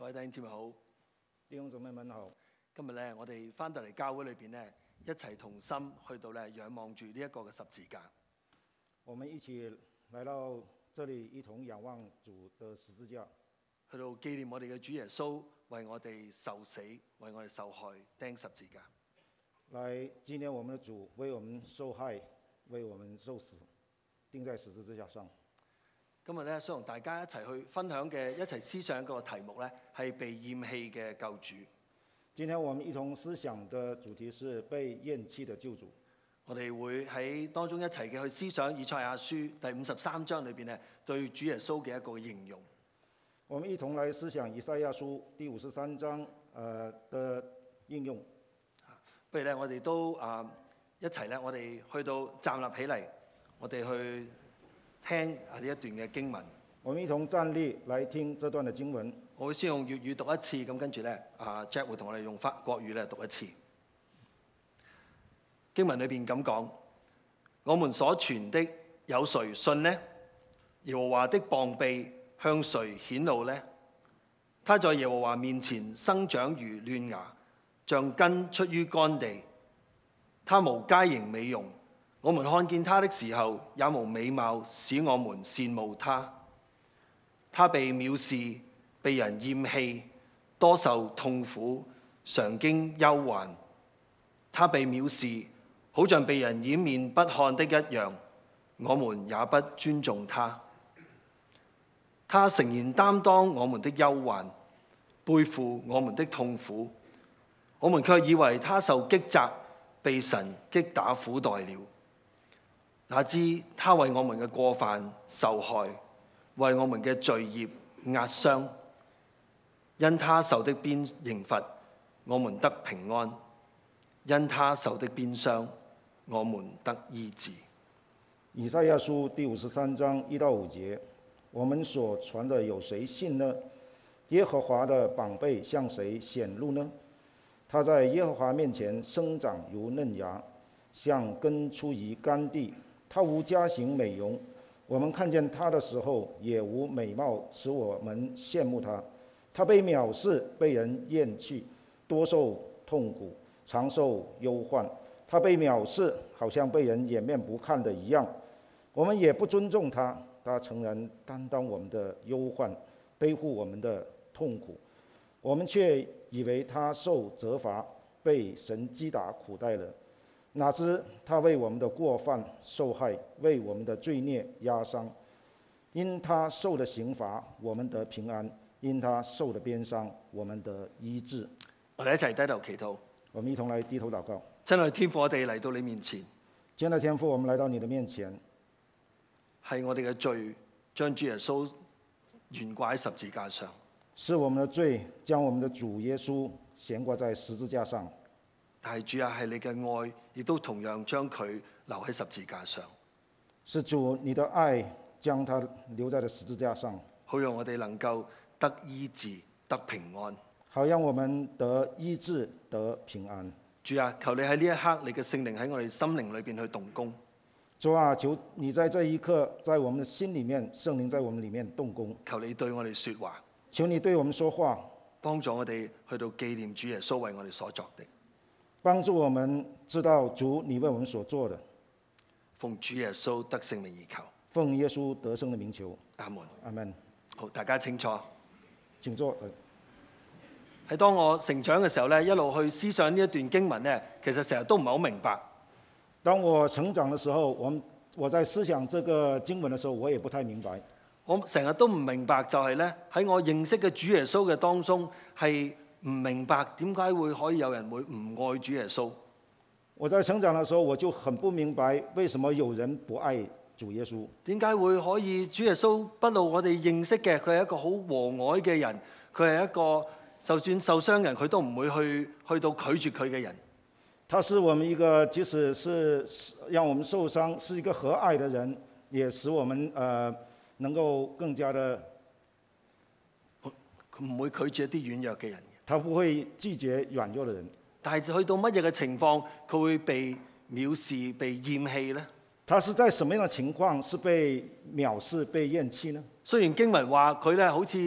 各位弟兄姊妹好， 弟兄姊妹們好。 今日咧，我哋翻到嚟教會裏邊咧，一齊同心去到咧仰望住呢一個嘅十字架。 我們一起來到這裡，一同仰望主的十字架， 去到紀念我哋嘅主耶穌為我哋受死，為我哋受害釘十字架。 來紀念我們的主為我們受害，為我們受死，釘在十字架上。 今日咧，想同大家一齊去分享嘅、一齊思想一個題目咧，係被厭棄嘅救主。 今天我們一同思想的主題是被厭棄的救主。 我哋會喺當中一齊嘅去思想以賽亞書第53章裏邊咧，對主耶穌嘅一個形容。 我們一同來思想以賽亞書第53章的應用。 不如咧，我哋都一齊咧，我哋去到站立起嚟，我哋去聽呢一段嘅經文。 我們一同站立來聽這段的經文。 我會先用粵語讀一次，咁跟住咧，Jack 會同我哋用國語咧讀一次。經文裏邊咁講：我們所傳的有誰信呢？耶和華的膀臂向誰顯露呢？他在耶和華面前生長如嫩芽，像根出於乾地。他無佳形美容，我們看見他的時候，也無美貌使我們羨慕他。他被藐視，被人厭棄，多受痛苦，常經憂患。他被藐視，好像被人掩面不看的一樣，我們也不尊重他。他誠然擔當我們的憂患，背負我們的痛苦，我們卻以為他受擊責，被神擊打苦待了。哪知他為我們嘅過犯受害，為我們嘅罪孽壓傷。因他受的鞭刑罰，我們得平安；因他受的鞭傷，我們得醫治。 以賽亞書第53章1到5節，我們所傳的有誰信呢？耶和華的膀臂向誰顯露呢？他在耶和華面前生長如嫩芽，像根出於乾地。他無佳形美容，我們看見他的時候，也無美貌使我們羨慕他。他被藐視，被人厭棄，多受痛苦，常受憂患。他被藐視，好像被人掩面不看的一樣，我們也不尊重他。他誠然擔當我們的憂患，背負我們的痛苦，我們卻以為他受責罰，被神擊打苦待了。哪知他為我們的過犯受害，為我們的罪孽壓傷。因他受的刑罰，我們得平安；因他受的鞭傷，我們得醫治。 我哋一齊低頭祈禱。 我們一同來低頭禱告。 親愛天父，我哋嚟到你面前。 親愛的天父，我們來到你的面前。 係我哋嘅罪，將主耶穌懸掛喺十字架上。 是我們的罪，將我們的主耶穌懸掛在十字架上。 但係主啊，係你嘅愛，亦都同樣將佢留喺十字架上。 是主你的愛，將他留在了十字架上， 好讓我哋能夠得醫治、得平安。 好讓我們得醫治、得平安。 主啊，求你喺呢一刻，你嘅聖靈喺我哋心靈裏邊去動工。 主啊，求你在這一刻，在我們的心裏面，聖靈在我們裏面動工。 求你對我哋說話， 求你對我們說話， 幫助我哋去到紀念主耶穌為我哋所作的。 幫助我們知道主你為我們所做的。 奉主耶穌得聖名而求。 奉耶穌得勝的名求。 阿門。 阿門。 好，大家清楚。 請坐。 喺當我成長嘅時候咧，一路去思想呢一段經文咧，其實成日都唔係好明白。 當我成長的時候，我在思想這個經文的時候，我也不太明白。 我成日都唔明白，就係咧喺我認識嘅主耶穌嘅當中，係唔明白點解會可以有人會唔愛主耶穌。 我在成長的時候，我就很不明白，為什麼有人不愛主耶穌？ 點解會可以主耶穌不露我哋認識嘅，佢係一個好和藹嘅人，佢係一個就算受傷人，佢都唔會去到拒絕佢嘅人。 他是我們一個，即使是讓我們受傷，是一個和藹的人，也使我們能夠更加的。 佢唔會拒絕一啲軟弱嘅人。 他不會拒絕軟弱的人。 但係去到乜嘢嘅情況，佢會被藐視、被厭棄呢？ 他是在什麼樣的情況是被藐視、被厭棄呢？ 雖然經文話佢咧好似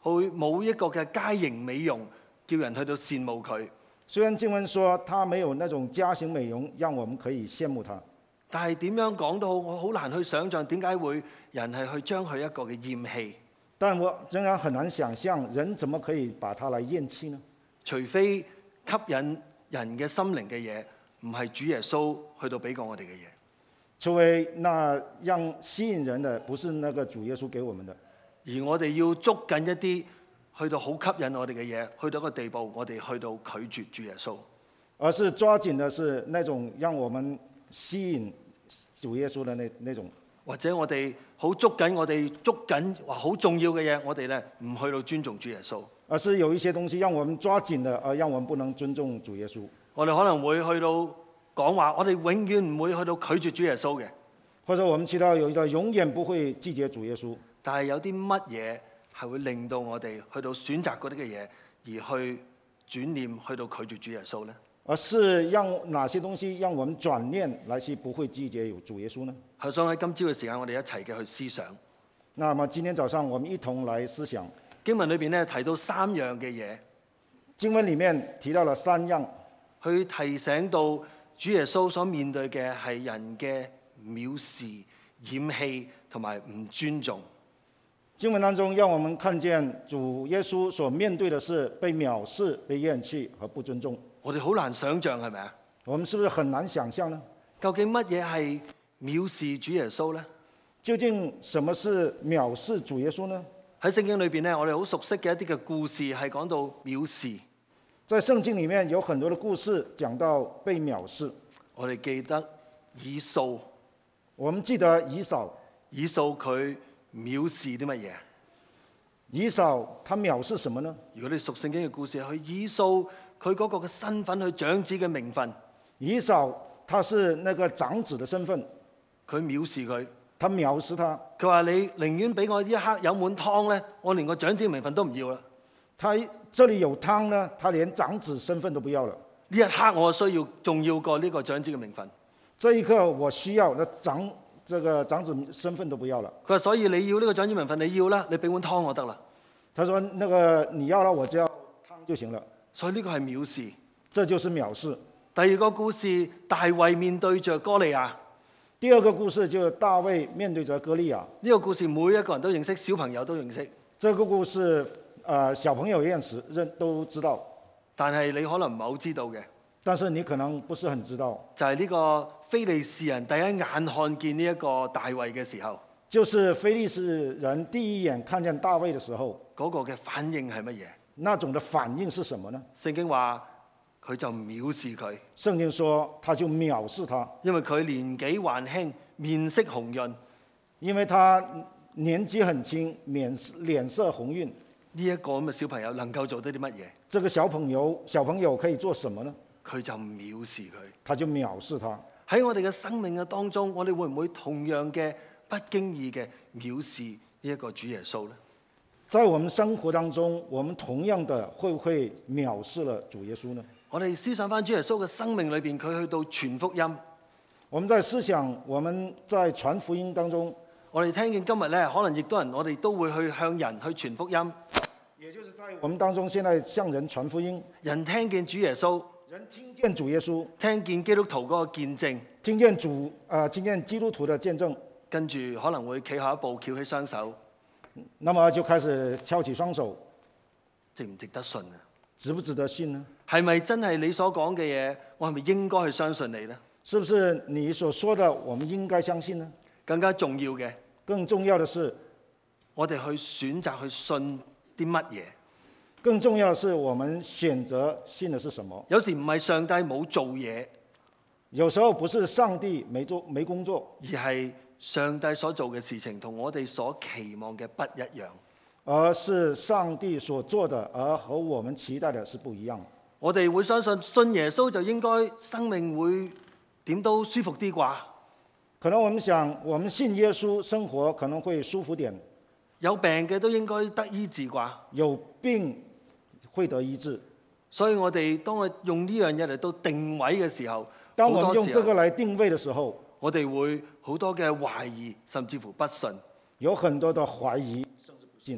冇一個嘅佳形美容，叫人去到羨慕佢。 雖然經文說他沒有那種佳形美容，讓我們可以羨慕他， 但係點樣講都好，我好難去想像點解會人係去將佢一個嘅厭棄。 但我仍然很難想象人怎麼可以把他來厭棄呢？ 除非吸引人嘅心靈嘅嘢，唔係主耶穌去到俾過我哋嘅嘢。 除非那讓吸引人的不是那個主耶穌給我們的， 而我哋要捉緊一啲去到好吸引我哋嘅嘢，去到一個地步，我哋去到拒絕主耶穌。 而是抓緊的是那種讓我們吸引主耶穌的那種。 或者我哋好捉緊話好重要嘅嘢，我哋咧唔去到尊重主耶穌。 而是有一些東西讓我們抓緊的，而讓我們不能尊重主耶穌。 我哋可能會去到講話，我哋永遠唔會去到拒絕主耶穌嘅。 或者我們知道有一個永遠不會拒絕主耶穌。 但係有啲乜嘢係會令到我哋去到選擇嗰啲嘅嘢，而去轉念去到拒絕主耶穌呢？ 而是讓哪些東西讓我們轉念來去不會拒絕有主耶穌呢？ 係想喺今朝嘅時間，我哋一齊嘅去思想。 那麼今天早上我們一同來思想經文裏邊咧提到3樣嘅嘢， 經文裡面提到了3樣， 去提醒到主耶穌所面對嘅係人嘅藐視、厭棄同埋唔尊重。 經文當中讓我們看見主耶穌所面對的是被藐視、被厭棄和不尊重。 我哋好難想像，係咪啊？ 我們是不是很難想象呢？ 究竟乜嘢係藐視主耶穌呢？ 究竟什麼是藐視主耶穌呢？ 喺聖經裏邊咧，我哋好熟悉嘅一啲嘅故事係講到藐視。 在聖經裡面有很多的故事講到被藐視。 我哋記得以掃， 我們記得以掃佢藐視啲乜嘢？ 以掃他藐視什麼呢？ 如果你熟聖經嘅故事，佢以掃佢嗰個嘅身份，佢長子嘅名分。 以掃他是那個長子的身份， 佢藐視佢。 他藐視他。 佢話：你寧願俾我一刻有碗湯咧，我連個長子名分都唔要啦。 他這裡有湯呢，他連長子身份都不要了。 呢一刻我需要重要過呢個長子嘅名分。 這一刻我需要，那這個長子身份都不要了。 佢話：所以你要呢個長子名分，你要啦，你俾碗湯我得啦。 他說：那個你要了，我只要湯就行了。 所以呢個係藐視。 這就是藐視。 第二個故事，大衛面對着歌利亞。 第二個故事就是大衛面對着歌利亞。 呢個故事每一個人都認識，小朋友都認識。 這個故事，小朋友都知道， 但係你可能唔係好知道嘅。 但是你可能不是很知道， 就係呢個非利士人第一眼看見呢一個大衛嘅時候， 就是非利士人第一眼看見大衛的時候， 嗰個嘅反應係乜嘢？ 那種的反應是什麼呢？ 聖經話佢就藐視佢。 聖經說他就藐視他， 因為佢年紀還輕，面色紅潤。 因為他年紀很輕，臉色紅潤。 呢一個咁嘅小朋友能夠做得啲乜嘢？ 這個小朋友可以做什麼呢？ 佢就藐視佢。 他就藐視他。 喺我哋嘅生命嘅當中，我哋會唔會同樣嘅不經意嘅藐視呢一個主耶穌呢？ 在我們生活當中，我們同樣的會不會藐視了主耶穌呢？ 我哋思想翻主耶穌嘅生命裏邊，佢去到傳福音。 我們在思想，我們在傳福音當中， 我哋聽見今日咧，可能亦多人，我哋都會去向人去傳福音。 也就是在我們當中，現在向人傳福音， 人聽見主耶穌， 人聽見主耶穌， 聽見基督徒嗰個見證， 聽見基督徒的見證， 跟住可能會企後一步，翹起雙手， 那麼就開始翹起雙手， 值唔值得信啊？ 值不值得信呢？ 係咪真係你所講嘅嘢？我係咪應該去相信你呢？ 是不是你所說的，我們應該相信呢？ 更加重要嘅， 更重要的是， 我哋去選擇去信啲乜嘢？ 更重要的是，我們選擇信的是什麼？ 有時唔係上帝冇做嘢， 有時候不是上帝沒工作， 而係上帝所做嘅事情同我哋所期望嘅不一樣。 而是上帝所做的，而和我們期待的是不一樣。 我哋會相信耶穌就應該生命會點都舒服啲啩？ 可能我們想，我們信耶穌，生活可能會舒服點。 有病嘅都應該得醫治啩？ 有病會得醫治。 所以我哋當我用呢樣嘢嚟到定位嘅時候， 當我們用這個來定位的時候， 我哋會好多嘅懷疑，甚至乎不信。 有很多的懷疑，甚至不信。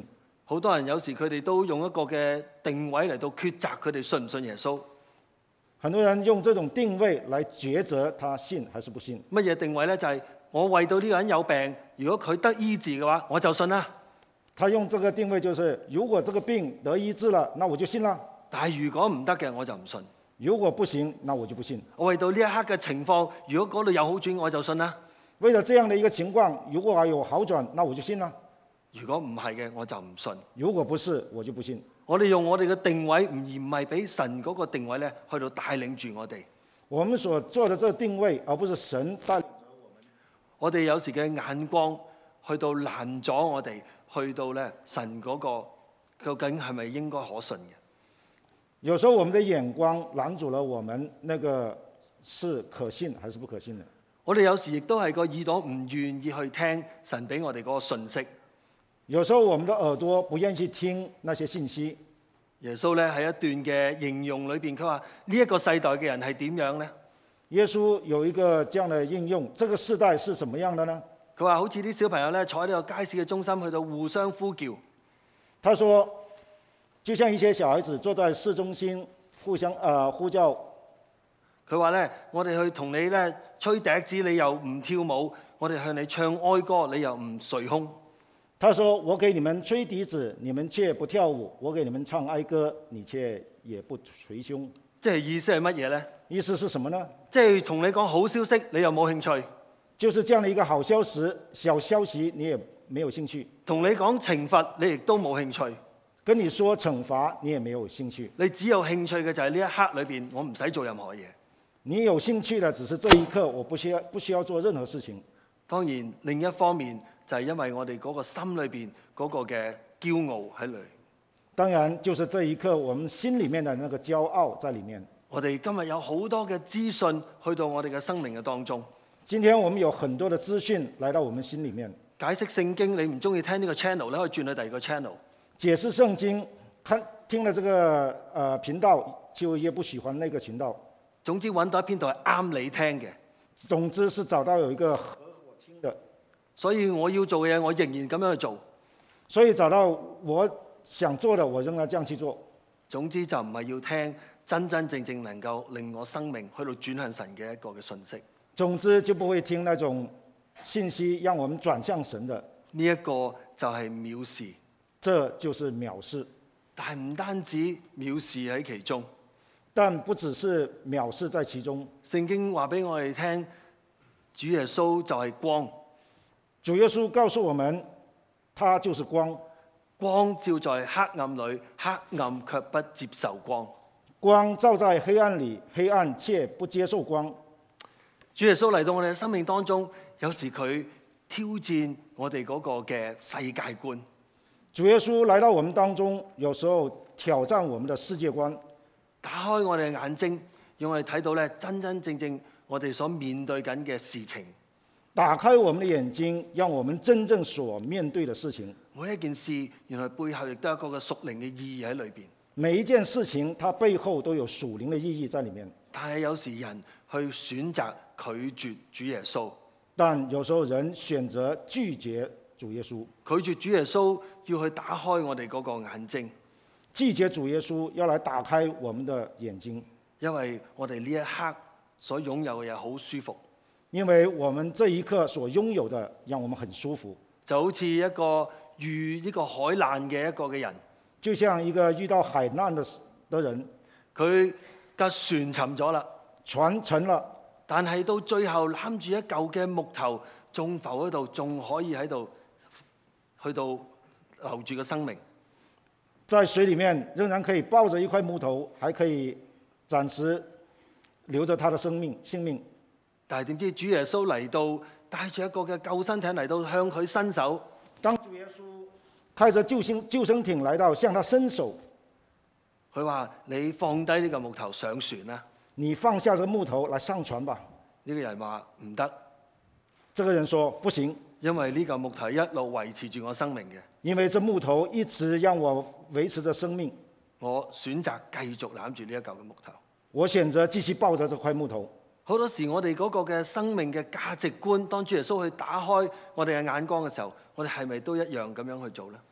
好多人有時佢哋都用一個嘅定位嚟到抉擇佢哋信唔信耶穌。 很多人用這種定位來抉擇他信還是不信。 乜嘢定位呢？就係我為到呢個人有病，如果佢得醫治嘅話，我就信啦。 他用這個定位就是，如果這個病得醫治了，那我就信啦。 但係如果唔得嘅，我就唔信。 如果不行，那我就不信。 我為到呢一刻嘅情況，如果嗰度有好轉，我就信啦。 為了這樣的一個情況，如果還有好轉，那我就信啦。 如果唔係嘅，我就唔信。 如果不是，我就不信。 我哋用我哋嘅定位，而唔係俾神嗰個定位咧，去到帶領住我哋。 我們所做的這個定位，而不是神帶領着我們。 我哋有時嘅眼光去到攔阻我哋，去到咧神嗰個究竟係咪應該可信嘅？ 有時候我們的眼光攔住了我們，那個是可信還是不可信的？ 我哋有時亦都係個耳朵唔願意去聽神俾我哋嗰個信息。 有時候我們的耳朵不願意去聽那些信息。 耶穌咧喺一段嘅形容裏邊，佢話呢一個世代嘅人係點樣呢？ 耶穌有一個這樣的應用，這個世代是什麼樣的呢？ 佢話好似啲小朋友咧坐喺呢個街市嘅中心，去到互相呼叫。 他說，就像一些小孩子坐在市中心互相呼叫。 佢話咧，我哋去同你咧吹笛子，你又唔跳舞；我哋向你唱哀歌，你又唔捶胸。 他說：我給你們吹笛子，你們卻不跳舞；我給你們唱哀歌，你卻也不捶胸。 即係意思係乜嘢呢？ 意思是什麼呢？ 即係同你講好消息，你又冇興趣。 就是這樣的一個好消息，小消息你也沒有興趣。 同你講懲罰，你亦都冇興趣。 跟你說懲罰，你也沒有興趣。 你只有興趣嘅就係呢一刻裏邊，我唔使做任何嘢。 你有興趣的只是這一刻，我不需要做任何事情。 當然，另一方面就係因為我哋嗰個心裏邊嗰個嘅驕傲喺裏。 當然，就是這一刻，我們心裡面的那個驕傲在裡面。 我哋今日有好多嘅資訊去到我哋嘅生命嘅當中。 今天我們有很多的資訊來到我們心裡面。 解釋聖經，你唔中意聽呢個 channel，你可以轉去第二個 channel。 解釋聖經，聽了這個頻道，就也不喜歡那個頻道。 總之揾到一篇道係啱你聽嘅。 總之是找到有一個合我聽的。 所以我要做嘅嘢，我仍然咁樣去做。 所以找到我想做的，我仍然這樣去做。 總之就唔係要聽真真正正能夠令我生命去到轉向神嘅一個嘅信息。 總之就不會聽那種信息讓我們轉向神的。 呢一個就係藐視。 這就是藐視。 但係唔單止藐視喺其中。 但不只是藐視在其中。 聖經話俾我哋聽，主耶穌就係光。 主耶穌告訴我們，他就是光。 光照在黑暗裏，黑暗卻不接受光。 光照在黑暗裏，黑暗卻不接受光。 主耶穌嚟到我哋嘅生命當中，有時佢挑戰我哋嗰個嘅世界觀。 主耶穌來到我們當中，有時候挑戰我們的世界觀。 打開我哋嘅眼睛，讓我哋睇到咧真真正正我哋所面對緊嘅事情。 打開我們的眼睛，讓我們真正所面對的事情。 每一件事原來背後亦都有一個嘅屬靈嘅意義喺裏邊。 每一件事情，它背後都有屬靈的意義在裡面。 但係有時人去選擇拒絕主耶穌。 但有時候人選擇拒絕主耶穌。 拒絕主耶穌，要去打開我哋嗰個眼睛。 拒絕主耶穌，要來打開我們的眼睛， 因為我哋呢一刻所擁有嘅嘢好舒服。 因為我們這一刻所擁有的讓我們很舒服， 就好似一個遇呢個海難嘅一個嘅人， 就像一個遇到海難的人， 佢架船沉咗啦， 船沉了， 但係到最後攬住一嚿嘅木頭，仲浮喺度，仲可以喺度去到留住個生命。 在水裡面仍然可以抱着一塊木頭，還可以暫時留着他的性命。 但係點知主耶穌嚟到，帶住一個嘅救生艇嚟到向佢伸手。 當主耶穌開着救生艇來到向他伸手， 佢話：你放低呢個木頭上船啦。 你放下這木頭來上船吧。 呢個人話唔得。 這個人說不行， 因為呢嚿木頭一路維持住我生命嘅。 因為這木頭一直讓我維持着生命。 我選擇繼續攬住呢一嚿嘅木頭。 我選擇繼續抱着這塊木頭。 好多時我哋嗰個嘅生命嘅價值觀，當主耶穌去打開我哋嘅眼光嘅時候，我哋係咪都一樣咁樣去做呢？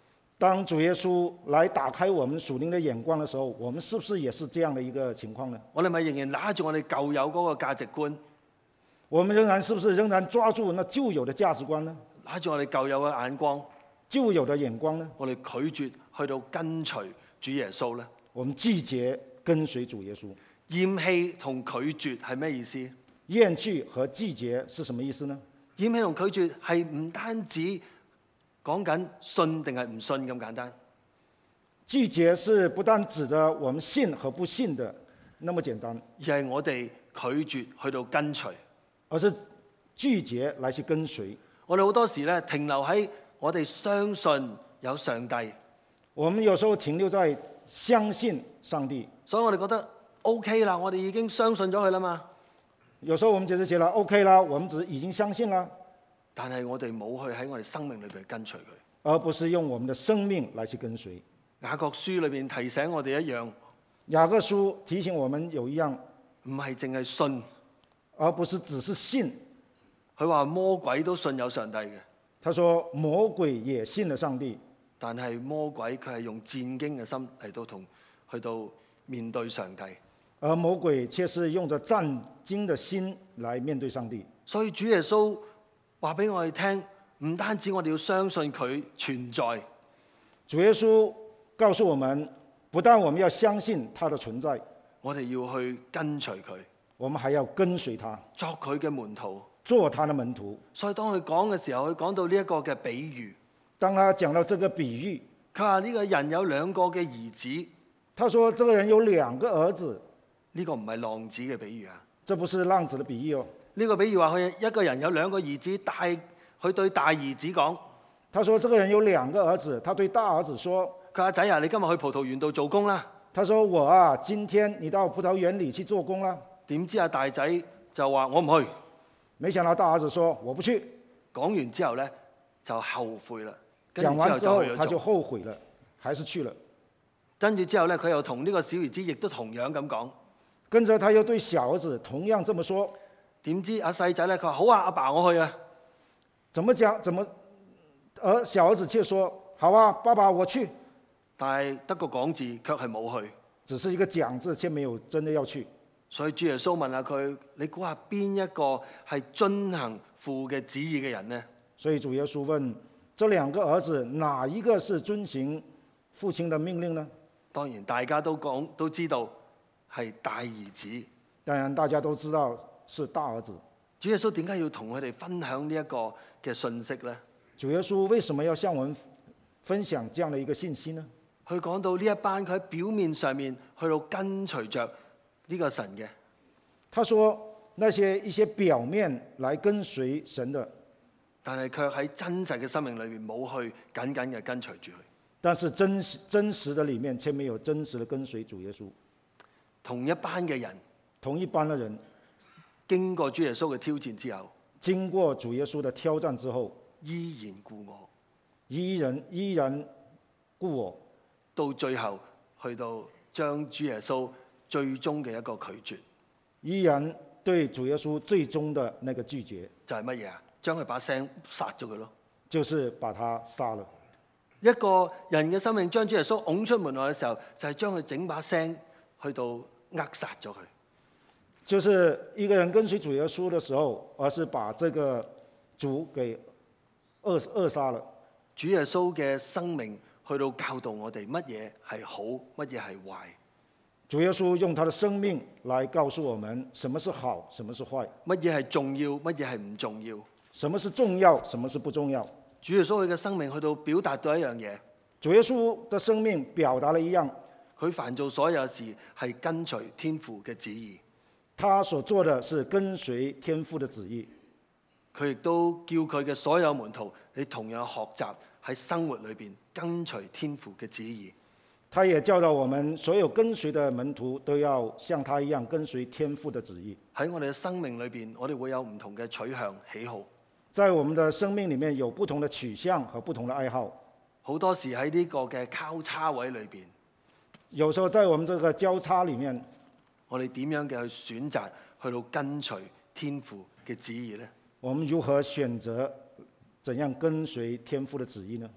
當主耶穌來打開我們屬靈的眼光的時候，我們是不是也是這樣的一個情況呢？ 我哋咪仍然拿住我哋舊有嗰個價值觀， 我們是不是仍然抓住那舊有的價值觀呢？ 拿住我哋舊有嘅眼光， 舊有的眼光呢？ 我哋拒絕去到跟隨主耶穌呢？ 我們拒絕跟隨主耶穌。 厭棄同拒絕係咩意思？ 厭棄和拒絕是什麼意思呢？ 厭棄同拒絕係唔單止講緊信定係唔信咁簡單。 拒絕是不但指着我們信和不信的那麼簡單， 而係我哋拒絕去到跟隨， 而是拒絕來去跟隨。 我哋好多時咧停留喺我哋相信有上帝， 我們有時候停留在相信上帝， 所以我哋覺得 OK 啦，我哋已經相信咗佢啦嘛。 有時候我們就是覺得 OK 啦，我們已經相信啦， 但係我哋冇去喺我哋生命裏邊跟隨佢。 而不是用我們的生命來去跟隨。 雅各書裏邊提醒我哋一樣， 雅各書提醒我們有一樣， 唔係淨係信， 而不是只是信。 佢話魔鬼都信有上帝嘅， 他說魔鬼也信了上帝， 但係魔鬼佢係用戰驚嘅心嚟到去到面對上帝。 而魔鬼卻是用着戰驚的心來面對上帝。 所以主耶穌話俾我哋聽，唔單止我哋要相信佢存在， 主耶穌告訴我們，不但我們要相信他的存在， 我哋要去跟隨佢， 我們還要跟隨他， 作佢嘅門徒。 做他的門徒。 所以當佢講嘅時候，佢講到呢一個嘅比喻， 當他講到這個比喻， 佢話呢個人有兩個嘅兒子， 他說這個人有兩個兒子， 呢個唔係浪子嘅比喻啊。 這不是浪子的比喻哦。 呢個比喻話佢一個人有兩個兒子，佢對大兒子講， 他說這個人有兩個兒子，他對大兒子說， 佢話仔啊，你今日去葡萄園度做工啦。 他說我啊，今天你到葡萄園裏去做工啦。 點知大仔就話我唔去。 沒想到大兒子說我不去。 講完之後呢，就後悔啦。 講完之後他就後後悔了，還是去了。 跟住之後呢，佢又同呢個小兒子亦都同樣咁講。 跟着他又對小兒子同樣這麼說。 點知阿細仔呢，佢話好啊，阿爸我去啊。 怎麼講？而小兒子卻說好啊，爸爸我去。 但係得個講字，卻係冇去。 只是一個講字，卻沒有真的要去。 所以主耶穌問下佢：你估下邊一個係遵行父嘅旨意嘅人呢？ 所以主耶穌問：這兩個兒子，哪一個是遵行父親的命令呢？ 當然大家都知道係大兒子。 當然大家都知道是大兒子。 主耶穌點解要同佢哋分享呢一個嘅信息呢？ 主耶穌為什麼要向我們分享這樣的一個信息呢？ 佢講到呢一班佢喺表面上面去到跟隨着呢個神嘅， 他說那些一些表面來跟隨神的， 但係卻喺真實嘅生命裏面冇去緊緊嘅跟隨住佢。 但是真實的裡面卻沒有真實的跟隨主耶穌。 同一班嘅人， 同一班的人， 經過主耶穌嘅挑戰之後， 經過主耶穌的挑戰之後， 依然故我， 依然故我， 到最後去到將主耶穌最終嘅一個拒絕， 依然對主耶穌最終的那個拒絕， 就係乜嘢啊？將佢把聲殺咗佢咯， 就是把他殺了。 一個人嘅生命將主耶穌拱出門外嘅時候，就係將佢整把聲去到扼殺咗佢。 就是一個人跟隨主耶穌的時候，而是把這個主給扼殺了。 主耶穌嘅生命去到教導我哋乜嘢係好，乜嘢係壞。 主耶穌用他的生命來告訴我們什麼是好，什麼是壞， 乜嘢係重要，乜嘢係唔重要。 什麼是重要，什麼是不重要。 主耶穌佢嘅生命去到表達到一樣嘢。 主耶穌的生命表達了一樣， 佢凡做所有事係跟隨天父嘅旨意。 他所做的是跟隨天父的旨意。 佢亦都叫佢嘅所有門徒，你同樣學習喺生活裏邊跟隨天父嘅旨意。 他也教導我們所有跟隨的門徒都要像他一樣跟隨天父的旨意。 喺我哋嘅生命裏邊，我哋會有唔同嘅取向喜好。 在我們的生命裡面有不同的取向和不同的愛好。 好多時喺呢個嘅交叉位裏邊， 有時候在我們這個交叉裡面， 我哋點樣嘅去選擇去到跟隨天父嘅旨意呢？ 我們如何選擇怎樣跟隨天父的旨意呢？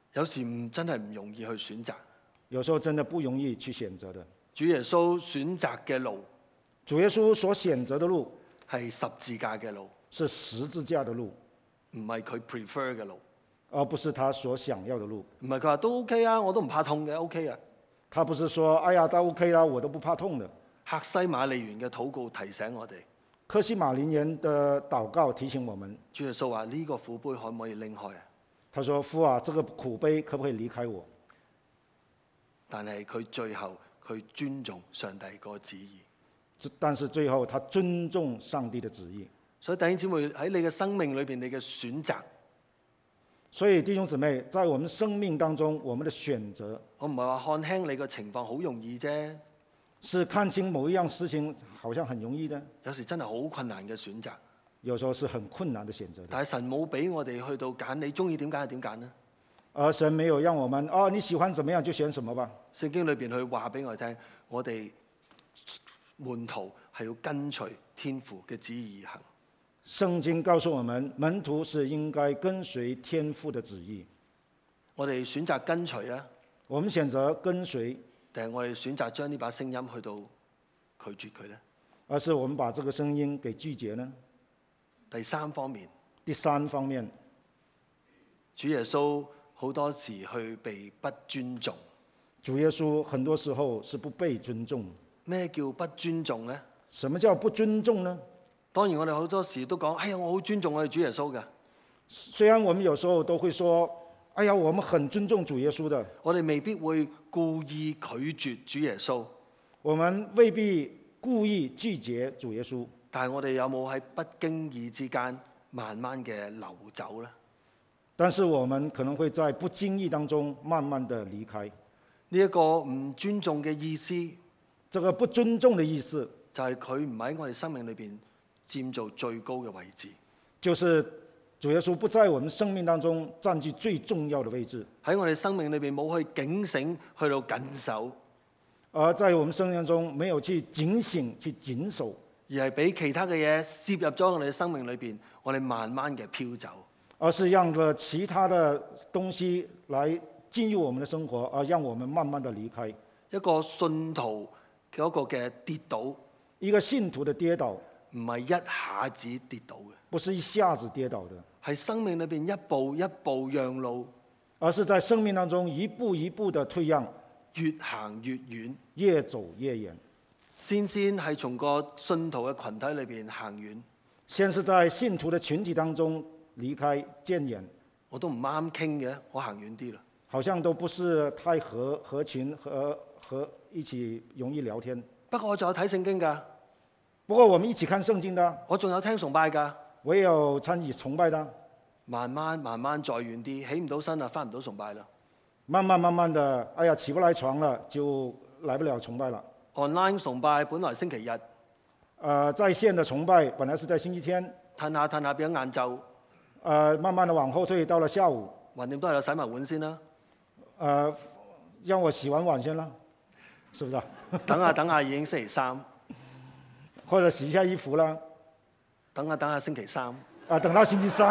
有時真係唔容易去選擇。 有時候真的不容易去選擇的。 主耶穌選擇嘅路主耶穌所選擇的路係十字架嘅路， 是十字架的路， 唔係佢 prefer 嘅路， 而不是他所想要的路。 唔係佢話都 OK 啊，我都唔怕痛嘅 OK 啊。 他不是說哎呀都 OK 啦，我都不怕痛的。 客西馬尼園嘅禱告提醒我哋， 客西馬尼園的禱告提醒我們， 主耶穌話呢個苦杯可唔可以拎開啊？ 他說父啊，這個苦杯可不可以離開我？ 但係佢最後佢尊重上帝個旨意， 但是最後他尊重上帝的旨意。 所以弟兄姊妹喺你嘅生命裏邊，你嘅選擇， 所以弟兄姊妹，在我們生命當中，我們的選擇， 我唔係話看輕你個情況好容易啫， 是看清某一樣事情好像很容易的， 有時真係好困難嘅選擇。 有時候是很困難的選擇的。 但係神冇俾我哋去到揀，你中意點揀就點揀呢？ 而神沒有讓我們你喜歡怎麼樣就選什麼吧。 聖經裏邊佢話俾我哋聽，我哋門徒係要跟隨天父嘅旨意而行。 聖經告訴我們，門徒是應該跟隨天父的旨意。 我哋選擇跟隨啊， 我們選擇跟隨， 定係我哋選擇將呢把聲音去到拒絕佢呢？ 而是我們把這個聲音給拒絕呢？ 第三方面， 第三方面， 主耶穌好多時去被不尊重。 主耶穌很多時候是不被尊重。 咩叫不尊重呢？ 什麼叫不尊重呢？ 當然我哋好多時都講，哎呀，我好尊重我哋主耶穌㗎。 雖然我們有時候都會說，哎呀，我們很尊重主耶穌的， 我哋未必會故意拒絕主耶穌， 我們未必故意拒絕主耶穌， 但係我哋有冇喺不經意之間慢慢嘅流走呢？ 但是我們可能會在不經意當中慢慢的離開。 呢一個唔尊重嘅意思， 這個不尊重的意思， 就係佢唔喺我哋生命裏邊佔做最高嘅位置。 就是主耶穌不在我們生命當中佔據最重要的位置， 喺我哋生命裏邊冇去警醒，去到緊守， 而在我們生命當中沒有去警醒、去謹守， 而係俾其他嘅嘢攝入咗我哋嘅生命裏邊，我哋慢慢嘅飄走。 而是讓了其他的東西來進入我們的生活，而讓我們慢慢的離開。 一個信徒嗰個嘅跌倒， 一個信徒的跌倒， 唔係一下子跌倒嘅， 不是一下子跌倒的， 係生命裏邊一步一步讓路， 而是在生命當中一步一步的退讓， 越行越遠， 越走越遠。 先係從個信徒嘅群體裏邊行遠， 先是在信徒的群體當中離開漸遠， 我都唔啱傾嘅，我行遠啲啦。 好像都不是太合群和一起容易聊天。 不過我仲有睇聖經㗎， 不過我們一起看聖經的， 我仲有聽崇拜㗎。 我也有參與崇拜的。 慢慢再遠啲，起唔到身啦，翻唔到崇拜啦。 慢慢的，哎呀，起不來床了，就來不了崇拜了。 online 崇拜本來星期日， 在線的崇拜本來是在星期天， 褪下變咗晏晝， 慢慢的往後退到了下午。 橫掂都係洗埋碗先啦。 讓我洗完碗先啦，是不是啊？ 等下已經星期三， 或者洗一下衣服啦。 等下星期三。 等到星期三。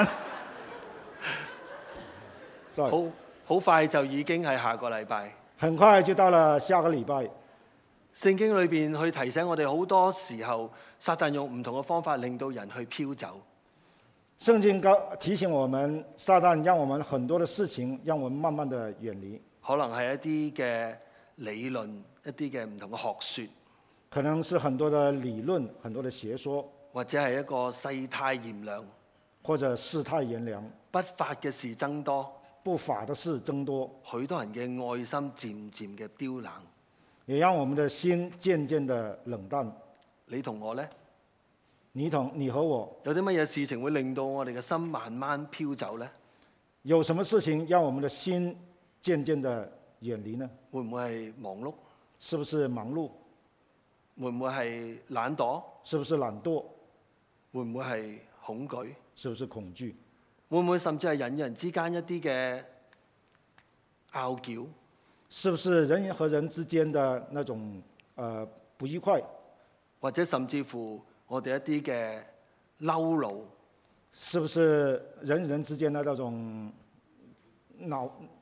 好快就已經係下個禮拜。 很快就到了下個禮拜。 聖經裏邊去提醒我哋，好多時候撒旦用唔同嘅方法令到人去飄走。 聖經提醒我們，撒旦讓我們很多的事情，讓我們慢慢的遠離。 可能係一啲嘅理論，一啲嘅唔同嘅學說， 可能是很多的理論，很多的邪說， 或者係一個世態炎涼， 或者世態炎涼， 不法嘅事增多， 不法的事增多， 許多人嘅愛心漸漸嘅凋冷， 也讓我們的心漸漸的冷淡。 你同我呢？ 你和我有啲乜嘢事情會令到我哋嘅心慢慢飄走呢？ 有什麼事情讓我們的心漸漸的遠離呢？ 會唔會係忙碌？ 是不是忙碌？ 會唔會係懶惰？ 是不是懶惰？ 會唔會係恐懼？ 是不是恐懼？ 會唔會甚至係人與人之間一啲嘅拗撬？ 是不是人和人之間的那種不愉快？ 或者甚至乎我哋一啲嘅嬲怒？ 是不是人與人之間的那種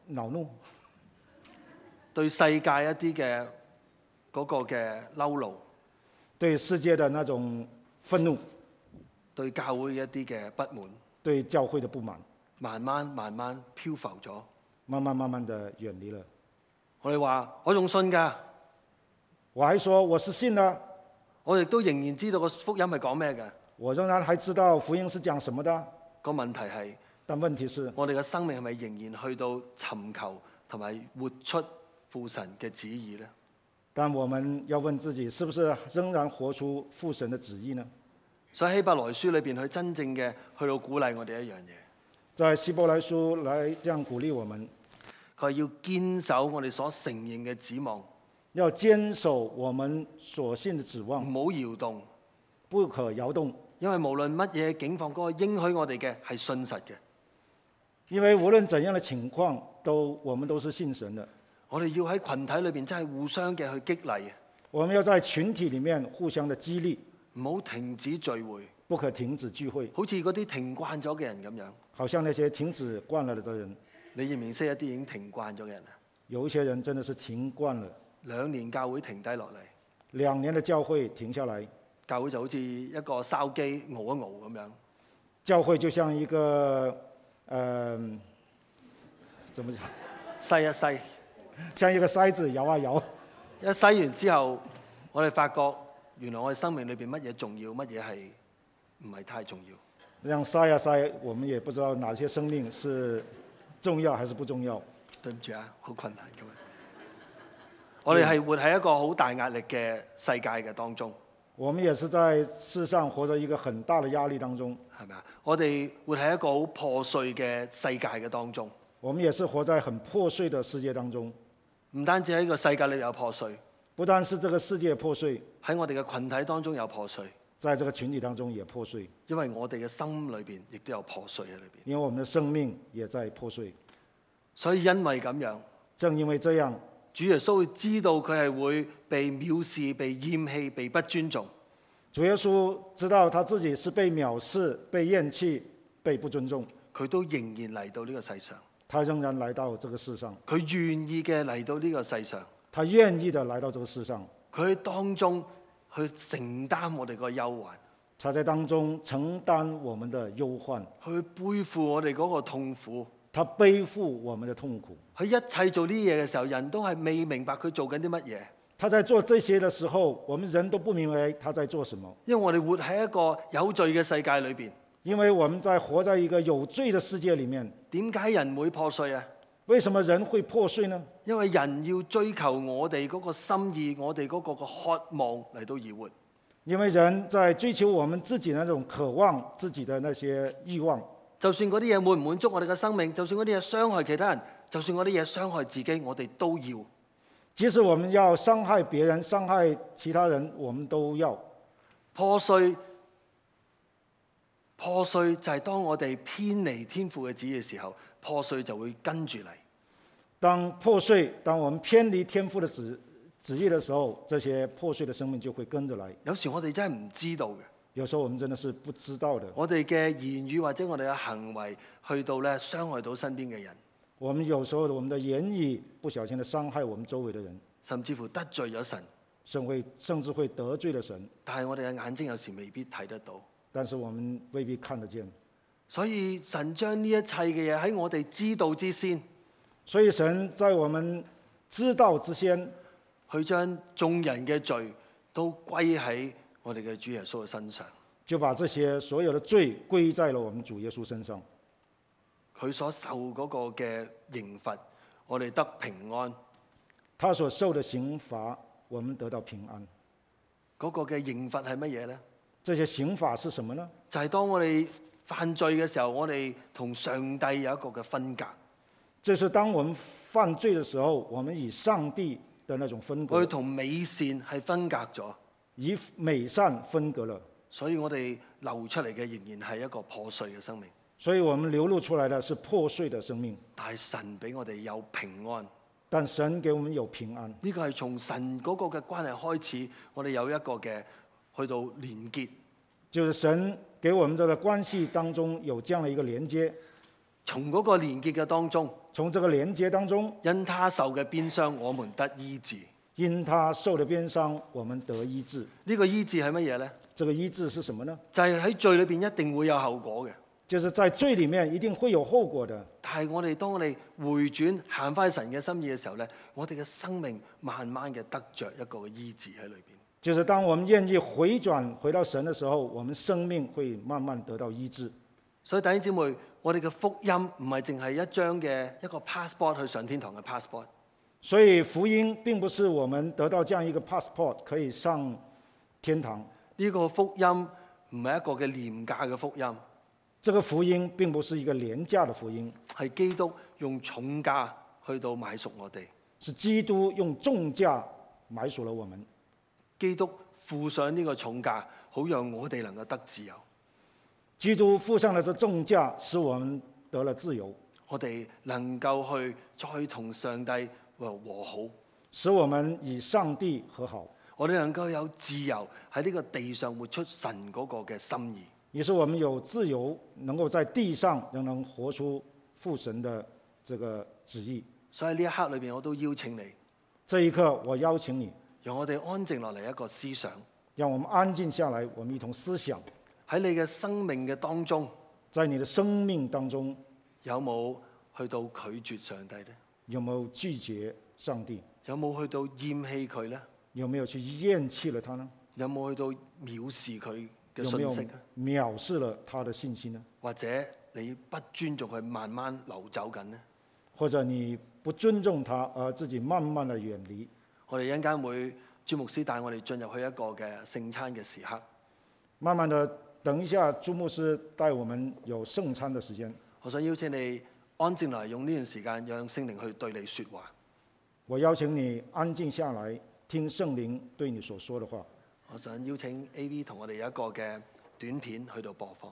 惱怒， 對世界一啲嘅嗰個嘅嬲怒， 對世界的那種憤怒， 對教會一啲嘅不滿， 對教會的不滿， 慢慢漂浮咗。 慢慢的遠離了。 我哋話我仲信㗎， 我還說我是信的， 我亦都仍然知道個福音係講咩嘅。 我仍然還知道福音是講什麼的。 個問題係， 但問題是， 我哋嘅生命係咪仍然去到尋求同埋活出父神嘅旨意呢？ 但我們要問自己，是不是仍然活出父神的旨意呢？ 所以希伯來書裏邊，佢真正嘅去到鼓勵我哋一樣嘢。 在希伯來書來這樣鼓勵我們， 佢係要堅守我哋所承認嘅指望， 要堅守我們所信的指望， 唔好搖動， 不可搖動。 因為無論乜嘢境況，嗰個應許我哋嘅係信實嘅。 因為無論怎樣的情況，我們都是信神的。 我哋要喺群體裏邊真係互相嘅去激勵， 我們要在群體裡面互相的激勵， 唔好停止聚會， 不可停止聚會。 好似嗰啲停慣咗嘅人咁樣。 好像那些停止慣了的人， 你認唔認識一啲已經停慣咗嘅人啊？ 有一些人真的是停慣了 2年教會停低落嚟， 2年的教會停下來， 教會就好似一個筲箕熬一熬咁樣。 教會就像一個怎麼講？ 篩一篩， 像一個篩子搖啊搖。 一篩完之後，我哋發覺原來我哋生命裏邊乜嘢重要，乜嘢係唔係太重要。 這樣篩啊篩，我們也不知道哪些生命是重要還是不重要。 對唔住啊，好困難咁樣。我哋係活喺一個好大壓力嘅世界嘅當中。 我們也是在世上活在一個很大的壓力當中， 係咪啊？我哋活喺一個好破碎嘅世界嘅當中。 我們也是活在很破碎的世界當中。 唔單止喺個世界裏有破碎， 不單是這個世界破碎， 喺我哋嘅群體當中有破碎。 在這個群體當中也破碎， 因為我哋嘅心裏邊亦都有破碎喺裏邊。 因為我們的生命也在破碎。 所以因為咁樣， 正因為這樣， 主耶穌會知道佢係會被藐視、被厭棄、被不尊重。 主耶穌知道他自己是被藐視、被厭棄、被不尊重， 佢都仍然嚟到呢個世上。 他仍然來到這個世上， 佢願意嘅嚟到呢個世上。 他願意的來到這個世上， 佢喺當中去承擔我哋個憂患， 他在當中承擔我們的憂患， 去背負我哋嗰個痛苦。 他背負我們的痛苦。 佢一切做呢啲嘢嘅時候，人都係未明白佢做緊啲乜嘢。 他在做這些的時候，我們人都不明白他在做什麼。 因為我哋活喺一個有罪嘅世界裏邊。 因為我們在活在一個有罪的世界裡面。 點解人會破碎啊？ 為什麼人會破碎呢？ 因為人要追求我哋嗰個心意，我哋嗰個渴望嚟到而活。 因為人在追求我們自己那種渴望，自己的那些慾望。 就算嗰啲嘢滿唔滿足我哋嘅生命，就算嗰啲嘢傷害其他人，就算嗰啲嘢傷害自己，我哋都要。 即使我們要傷害別人、傷害其他人，我們都要。 破碎就係當我哋偏離天父嘅旨意嘅時候，破碎就會跟住嚟。 當我們偏離天父的旨意的時候，這些破碎的生命就會跟着來。 有時我哋真係唔知道嘅。 有時候我們真的是不知道的。 我哋嘅言語或者我哋嘅行為，去到咧傷害到身邊嘅人。 我們有時候我們的言語不小心地傷害我們周圍的人， 甚至乎得罪咗神， 甚至會得罪了神。 但係我哋嘅眼睛有時未必睇得到。 但是我們未必看得見。 所以神將呢一切嘅嘢喺我哋知道之先。 所以神在我們知道之先， 去將眾人嘅罪都歸喺我哋嘅主耶穌嘅身上。 就把這些所有的罪歸在了我們主耶穌身上。 佢所受嗰個嘅刑罰，我哋得平安。 他所受的刑罰，我們得到平安。 嗰個嘅刑罰係乜嘢呢？ 這些刑罰是什麼呢？ 就係當我哋犯罪嘅時候，我哋同上帝有一個嘅分隔。 就是當我們犯罪的時候，我們與上帝的那種分隔。 我哋同美善係分隔咗， 與美善分隔了。 所以我哋流出嚟嘅仍然係一個破碎嘅生命。 所以我們流露出來的是破碎的生命。 但係神俾我哋有平安。 但神給我們有平安。 呢個係從神嗰個嘅關係開始，我哋有一個嘅去到連結。 就是神給我們這個關係當中有這樣的一個連接。 從嗰個連結嘅當中， 從這個連結當中， 因他受嘅鞭傷，我們得醫治。 因他受的鞭傷，我們得醫治。 呢個醫治係乜嘢呢？ 這個醫治是什麼呢？ 就係喺罪裏邊一定會有後果嘅。 就是在罪裡面一定會有後果的。 但係當我哋回轉行翻神嘅心意嘅時候呢，我哋嘅生命慢慢嘅得着一個醫治喺裏邊。 就是當我們願意回轉回到神的時候，我們生命會慢慢得到醫治。 所以弟兄姊妹，我哋嘅福音唔係淨係一張嘅一個 passport 去上天堂嘅 passport。 所以福音並不是我們得到這樣一個 passport 可以上天堂。 呢個福音唔係一個嘅廉價嘅福音。 這個福音並不是一個廉價的福音， 係基督用重價去到買贖我哋。 是基督用重價買贖了我們。 基督付上呢個重價，好讓我哋能夠得自由。 基督付上了這重價，使我們得了自由。 我哋能夠去再同上帝和好， 使我們與上帝和好。 我哋能夠有自由喺呢個地上活出神嗰個嘅心意。 也是我們有自由，能夠在地上仍能活出父神的這個旨意。 所以呢一刻裏邊，我都邀請你， 這一刻我邀請你， 讓我哋安靜落嚟一個思想， 讓我們安靜下來，我們一同思想， 喺你嘅生命嘅當中， 在你的生命當中， 有冇去到拒絕上帝呢？ 有沒有拒絕上帝？ 有冇去到厭棄佢呢？ 有沒有去厭棄了他呢？ 有冇去到藐視佢嘅有沒有信息？ 藐視了他的信息呢？ 或者你不尊重佢，慢慢流走緊呢？ 或者你不尊重他，而自己慢慢的遠離？ 我哋一陣間會朱牧師帶我哋進入去一個嘅聖餐嘅時刻。 慢慢的，等一下朱牧師帶我們有聖餐的時間。 我想邀請你安靜落嚟，用呢段時間讓聖靈去對你說話。 我邀請你安靜下來，聽聖靈對你所說的話。 我想邀請 AV 同我哋有一個嘅短片去到播放。